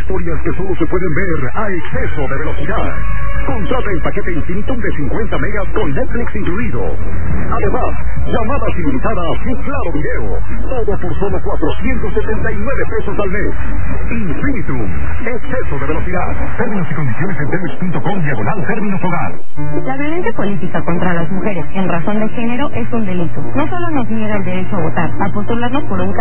historias que solo se pueden ver a exceso de velocidad. Contrata el paquete Infinitum de 50 megas con Netflix incluido. Además, llamadas ilimitadas y claro video. Todo por solo 479 pesos al mes. Infinitum, exceso de velocidad. Términos y condiciones en telmex.com/términos hogar. La violencia política contra las mujeres en razón de género es un delito. No solo nos niega el derecho a votar, a postularnos por un